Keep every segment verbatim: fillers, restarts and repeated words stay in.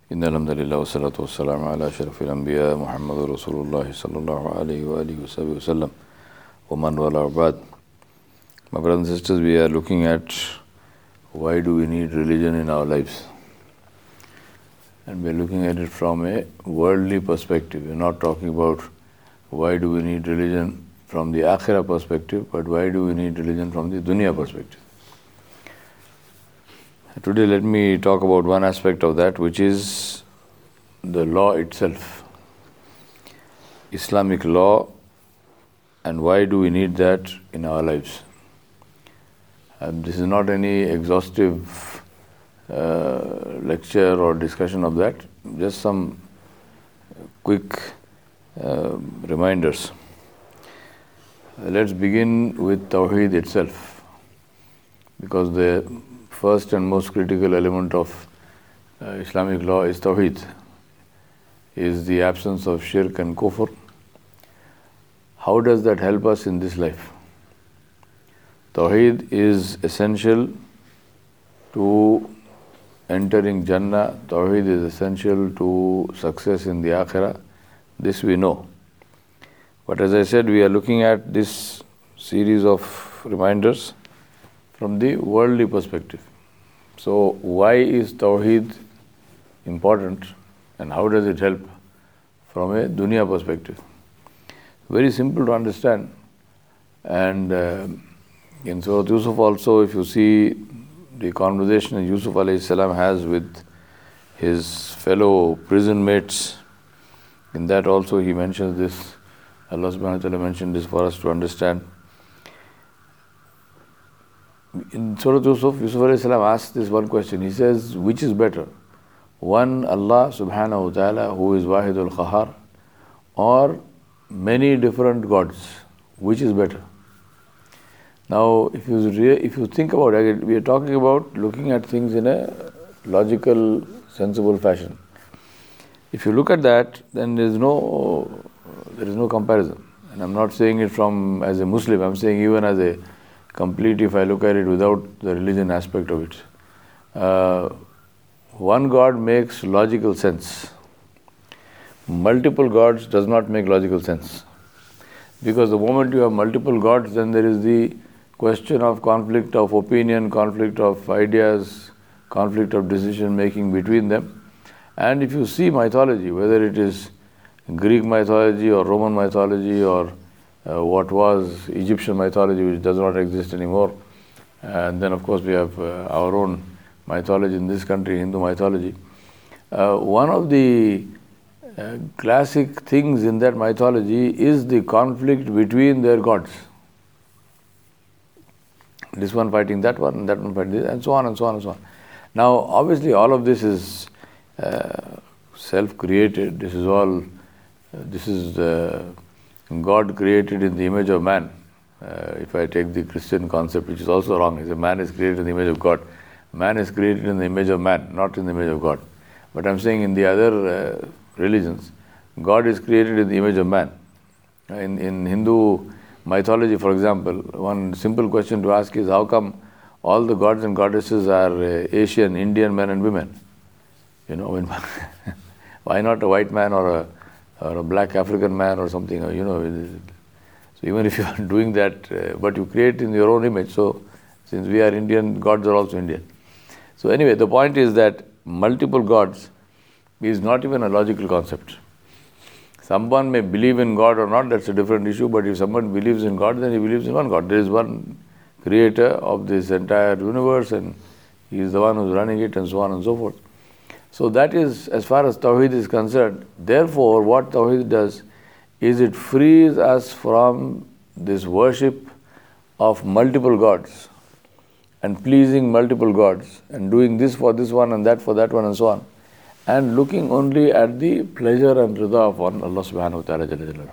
إن الحمد لله والصلاة والسلام على أشرف الأنبياء محمد رسول الله صلى الله عليه وآله وسلم ومن والاه بعد. My brothers and sisters, we are looking at why do we need religion in our lives, and we are looking at it from a worldly perspective. We are not talking about why do we need religion from the akhirah perspective, but why do we need religion from the dunya perspective. Today let me talk about one aspect of that, which is the law itself, Islamic law, and why do we need that in our lives. And this is not any exhaustive uh, lecture or discussion of that, just some quick uh, reminders. Let's begin with Tawheed itself, because the first and most critical element of uh, Islamic law is Tawheed, is the absence of shirk and kufr. How does that help us in this life? Tawheed is essential to entering Jannah. Tawheed is essential to success in the Akhirah. This we know. But as I said, we are looking at this series of reminders from the worldly perspective. So why is Tawheed important and how does it help from a dunya perspective? Very simple to understand. And uh, in Surah Yusuf also, if you see the conversation Yusuf alayhi salam has with his fellow prison mates, in that also he mentions this. Allah subhanahu wa ta'ala mentioned this for us to understand. In Surah Yusuf, Yusuf alayhi salam asks this one question. He says, which is better? One Allah subhanahu wa ta'ala, who is Wahidul Qahar, or many different gods? Which is better? Now, if you re- if you think about it, we are talking about looking at things in a logical, sensible fashion. If you look at that, then there is no there is no comparison. And I'm not saying it from as a Muslim. I'm saying even as a complete, if I look at it without the religion aspect of it. Uh, one God makes logical sense. Multiple gods does not make logical sense. Because the moment you have multiple gods, then there is the question of conflict of opinion, conflict of ideas, conflict of decision making between them. And if you see mythology, whether it is Greek mythology or Roman mythology or Uh, what was Egyptian mythology, which does not exist anymore. And then, of course, we have uh, our own mythology in this country, Hindu mythology. Uh, one of the uh, classic things in that mythology is the conflict between their gods. This one fighting that one, and that one fighting this, and so on and so on and so on. Now, obviously, all of this is uh, self-created. This is all, uh, this is uh, God created in the image of man. Uh, if I take the Christian concept, which is also wrong, is a man is created in the image of God. Man is created in the image of man, not in the image of God. But I'm saying in the other uh, religions, God is created in the image of man. In, in Hindu mythology, for example, one simple question to ask is, how come all the gods and goddesses are uh, Asian, Indian men and women? You know, when why not a white man or a or a black African man or something, you know. So even if you are doing that, uh, but you create in your own image. So since we are Indian, gods are also Indian. So anyway, the point is that multiple gods is not even a logical concept. Someone may believe in God or not, that's a different issue, but if someone believes in God, then he believes in one God. There is one creator of this entire universe and he is the one who is running it and so on and so forth. So that is as far as Tawheed is concerned. Therefore, what Tawheed does is it frees us from this worship of multiple gods and pleasing multiple gods and doing this for this one and that for that one and so on, and looking only at the pleasure and rida of one Allah subhanahu wa ta'ala.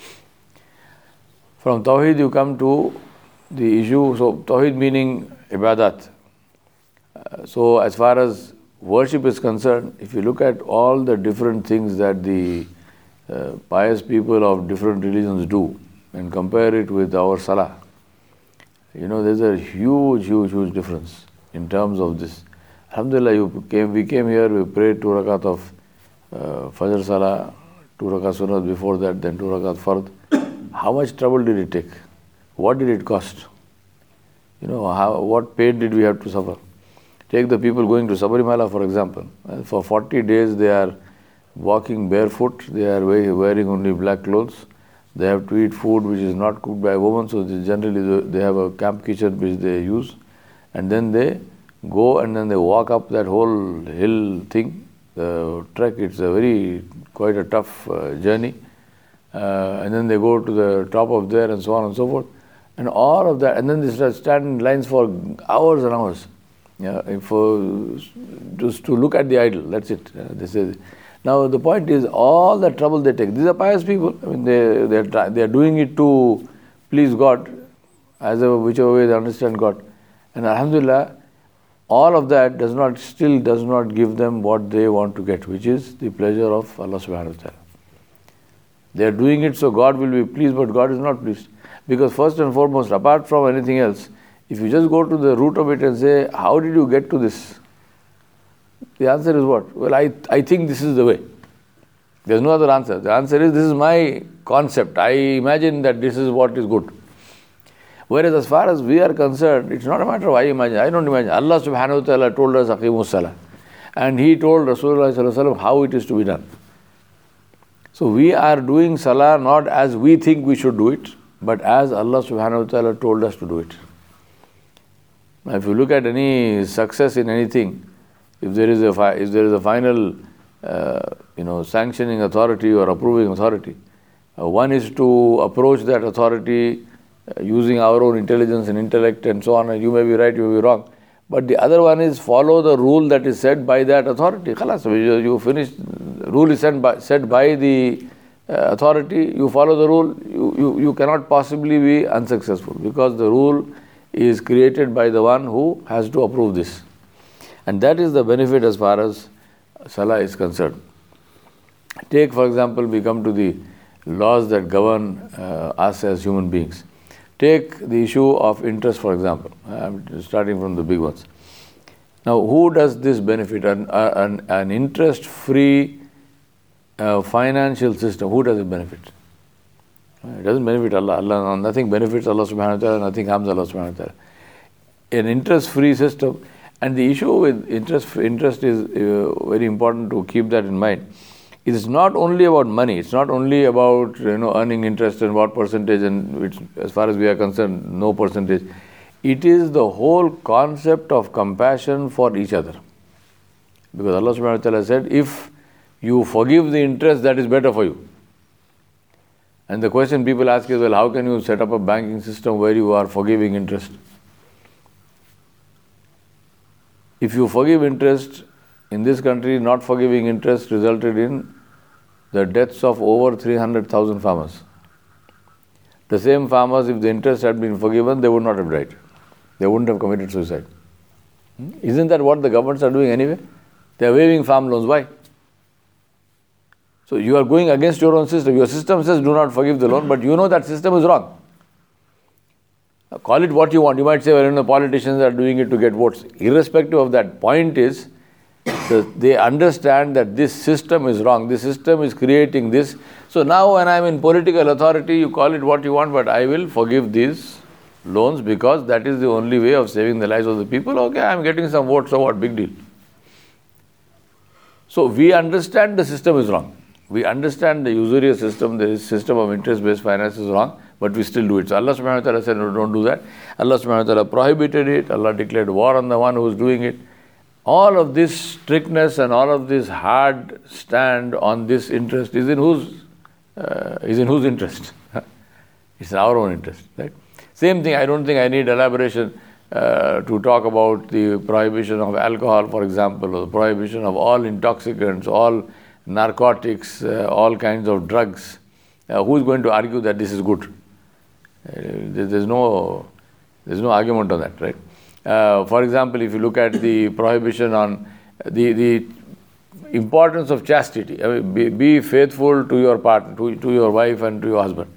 From Tawheed you come to the issue, so Tawheed meaning ibadat. Uh, so as far as worship is concerned, if you look at all the different things that the uh, pious people of different religions do and compare it with our salah, you know, there's a huge, huge, huge difference in terms of this. Alhamdulillah, you came, we came here, we prayed two rakat of uh, Fajr Salah, two rakat Sunnat before that, then two rakat Fard. How much trouble did it take? What did it cost? You know, how, what pain did we have to suffer? Take the people going to Sabarimala, for example. For forty days they are walking barefoot, they are wearing only black clothes. They have to eat food which is not cooked by a woman, so they generally they have a camp kitchen which they use. And then they go and then they walk up that whole hill thing, the trek. It's a very, quite a tough uh, journey. Uh, and then they go to the top of there and so on and so forth. And all of that, and then they start standing in lines for hours and hours. Yeah, for just to look at the idol. That's it. Uh, this is. Now the point is, all the trouble they take. These are pious people. I mean, they they are they are doing it to please God, as a, whichever way they understand God. And Alhamdulillah, all of that does not still does not give them what they want to get, which is the pleasure of Allah Subhanahu wa Taala. They are doing it so God will be pleased, but God is not pleased. Because first and foremost, apart from anything else, if you just go to the root of it and say, how did you get to this? The answer is what? Well, I, I think this is the way. There's no other answer. The answer is, this is my concept. I imagine that this is what is good. Whereas as far as we are concerned, it's not a matter of I imagine. I don't imagine. Allah Subhanahu wa Ta'ala told us, Aqimus Salah. And He told Rasulullah Sallallahu Alaihi Wasallam how it is to be done. So we are doing Salah not as we think we should do it, but as Allah Subhanahu wa Ta'ala told us to do it. Now, if you look at any success in anything, if there is a fi- if there is a final, uh, you know, sanctioning authority or approving authority, uh, one is to approach that authority uh, using our own intelligence and intellect and so on. And you may be right, you may be wrong, but the other one is follow the rule that is set by that authority. Khalas, you, you finish. The rule is set by, set by the uh, authority. You follow the rule. You, you you cannot possibly be unsuccessful, because the rule is created by the one who has to approve this. And that is the benefit as far as Salah is concerned. Take, for example, we come to the laws that govern uh, us as human beings. Take the issue of interest, for example. I'm starting from the big ones. Now, who does this benefit? An, an, an interest-free uh, financial system, who does it benefit? It doesn't benefit Allah. Allah. Nothing benefits Allah Subhanahu wa Ta'ala, nothing harms Allah Subhanahu wa Ta'ala. An interest-free system, and the issue with interest interest is uh, very important to keep that in mind. It is not only about money. It's not only about you know earning interest and what percentage, and which, as far as we are concerned, no percentage. It is the whole concept of compassion for each other. Because Allah Subhanahu wa Ta'ala said, if you forgive the interest, that is better for you. And the question people ask is, well, how can you set up a banking system where you are forgiving interest? If you forgive interest, in this country, not forgiving interest resulted in the deaths of over three hundred thousand farmers. The same farmers, if the interest had been forgiven, they would not have died. They wouldn't have committed suicide. Isn't that what the governments are doing anyway? They are waiving farm loans. Why? So you are going against your own system. Your system says do not forgive the loan, but you know that system is wrong. Call it what you want. You might say, well, you know, politicians are doing it to get votes. Irrespective of that, point is, that they understand that this system is wrong. This system is creating this. So now when I am in political authority, you call it what you want, but I will forgive these loans because that is the only way of saving the lives of the people. Okay, I am getting some votes, so what, big deal. So we understand the system is wrong. We understand the usurious system, the system of interest-based finance is wrong, but we still do it. So Allah Subhanahu wa Ta'ala said, no, don't do that. Allah Subhanahu wa Ta'ala prohibited it. Allah declared war on the one who is doing it. All of this strictness and all of this hard stand on this interest is in whose uh, is in whose interest? It's in our own interest, right? Same thing. I don't think I need elaboration uh, to talk about the prohibition of alcohol, for example, or the prohibition of all intoxicants, all narcotics, uh, all kinds of drugs. Uh, who is going to argue that this is good? Uh, there's no there's no argument on that, right? Uh, for example, if you look at the prohibition on the the importance of chastity, I mean, be, be faithful to your partner, to, to your wife and to your husband.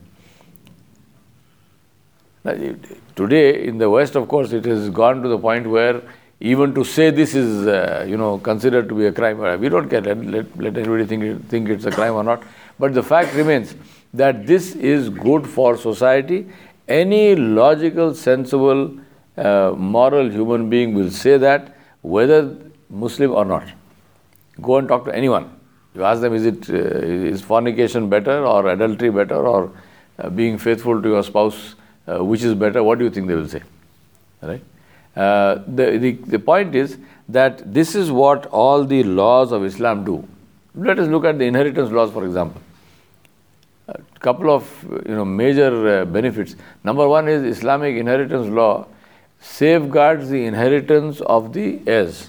Now, today in the West, of course, it has gone to the point where even to say this is, uh, you know, considered to be a crime. We don't care. Let, let, let anybody think, it, think it's a crime or not. But the fact remains that this is good for society. Any logical, sensible, uh, moral human being will say that, whether Muslim or not. Go and talk to anyone. You ask them, is it uh, is fornication better, or adultery better, or uh, being faithful to your spouse, uh, which is better? What do you think they will say? Right? Uh, the, the the point is that this is what all the laws of Islam do. Let us look at the inheritance laws, for example. A couple of you know major uh, benefits. Number one is Islamic inheritance law safeguards the inheritance of the heirs.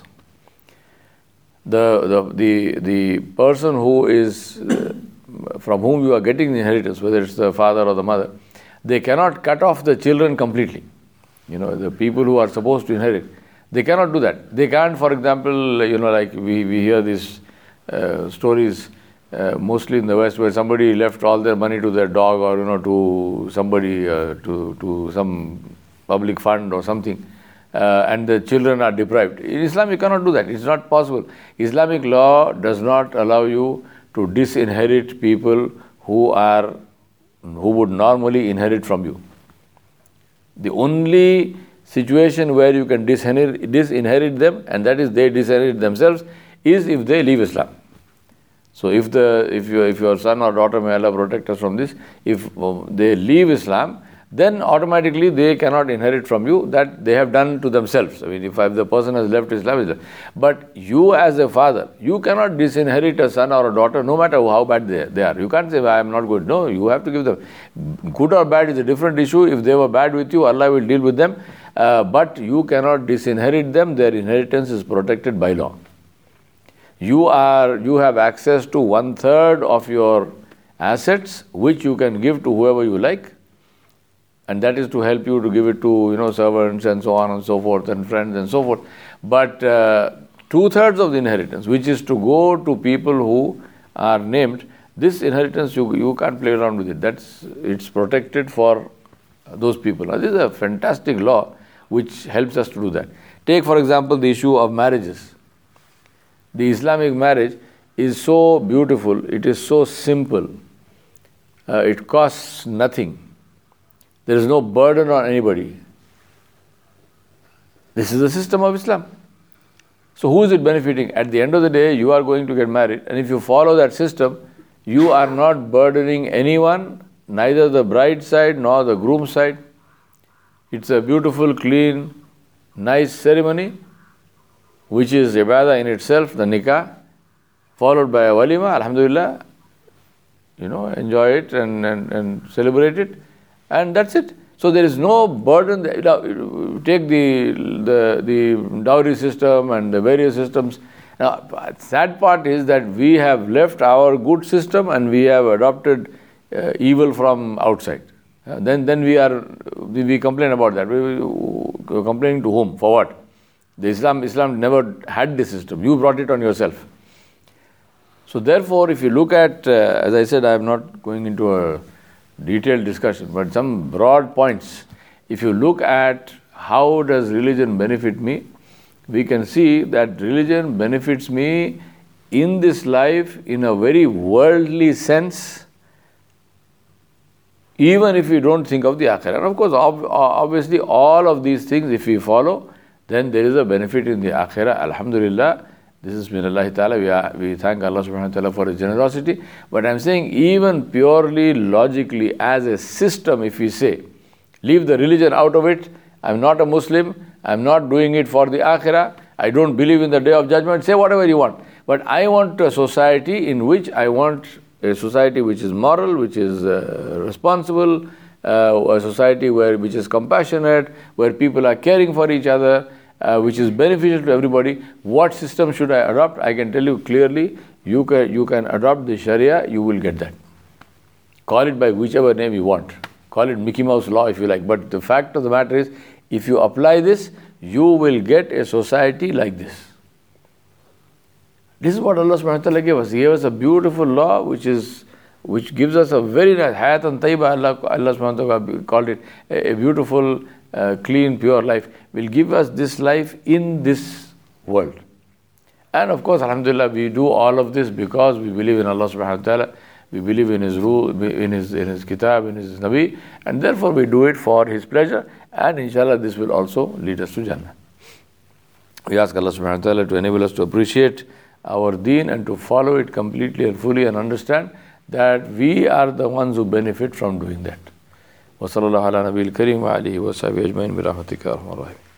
The the the the person who is uh, from whom you are getting the inheritance, whether it's the father or the mother, they cannot cut off the children completely. You know, the people who are supposed to inherit, they cannot do that. They can't, for example, you know, like we, we hear these uh, stories uh, mostly in the West, where somebody left all their money to their dog, or you know, to somebody, uh, to to some public fund or something. Uh, and the children are deprived. In Islam, you cannot do that. It's not possible. Islamic law does not allow you to disinherit people who are who would normally inherit from you. The only situation where you can disinherit, disinherit them, and that is they disinherit themselves, is if they leave Islam. So if the if you if your son or daughter, may Allah protect us from this, if uh, they leave Islam, then automatically they cannot inherit from you. That they have done to themselves. I mean, if the person has left Islam, but you as a father, you cannot disinherit a son or a daughter, no matter how bad they, they are. You can't say, I am not good. No, you have to give them. Good or bad is a different issue. If they were bad with you, Allah will deal with them. Uh, but you cannot disinherit them. Their inheritance is protected by law. You are you have access to one third of your assets, which you can give to whoever you like. And that is to help you to give it to, you know, servants and so on and so forth, and friends and so forth. But uh, two-thirds of the inheritance, which is to go to people who are named, this inheritance, you, you can't play around with it. That's It's protected for those people. Now, this is a fantastic law which helps us to do that. Take, for example, the issue of marriages. The Islamic marriage is so beautiful, it is so simple, uh, it costs nothing. There is no burden on anybody. This is the system of Islam. So who is it benefiting? At the end of the day, you are going to get married, and if you follow that system, you are not burdening anyone, neither the bride side nor the groom side. It's a beautiful, clean, nice ceremony, which is ibadah in itself, the nikah, followed by a walima, alhamdulillah, you know, enjoy it and, and, and celebrate it. And that's it. So there is no burden. Take the, the the dowry system and the various systems. Now, sad part is that we have left our good system and we have adopted uh, evil from outside. Uh, then then we are we, we complain about that. We, we complaining to whom? For what? The Islam Islam never had this system. You brought it on yourself. So therefore, if you look at, uh, as I said, I am not going into a detailed discussion, but some broad points. If you look at how does religion benefit me, we can see that religion benefits me in this life in a very worldly sense, even if we don't think of the akhirah. And of course, ob- obviously, all of these things, if we follow, then there is a benefit in the akhirah. Alhamdulillah. This is min Allah Ta'ala. We, are, we thank Allah Subhanahu wa Ta'ala for His generosity. But I'm saying, even purely logically, as a system, if we say, leave the religion out of it, I'm not a Muslim, I'm not doing it for the akhirah, I don't believe in the day of judgment, say whatever you want. But I want a society in which I want a society which is moral, which is uh, responsible, uh, a society where which is compassionate, where people are caring for each other, Uh, which is beneficial to everybody. What system should I adopt? I can tell you clearly, you can, you can adopt the Sharia, you will get that. Call it by whichever name you want. Call it Mickey Mouse law if you like. But the fact of the matter is, if you apply this, you will get a society like this. This is what Allah subhanahu wa ta'ala gave us. He gave us a beautiful law which is which gives us a very nice hayatan tayyiba. Allah, Allah subhanahu wa ta'ala called it a, a beautiful uh, clean, pure life, will give us this life in this world. And of course, alhamdulillah, we do all of this because we believe in Allah subhanahu wa ta'ala, we believe in His rule, in His, in His kitab, in His Nabi, and therefore we do it for His pleasure, and inshallah this will also lead us to Jannah. We ask Allah subhanahu wa ta'ala to enable us to appreciate our deen and to follow it completely and fully and understand that we are the ones who benefit from doing that. Wa sallallahu ala nabiyil kareem wa alihi wa sahbihi ajma'in bi rahmatika ya arhamar rahimin.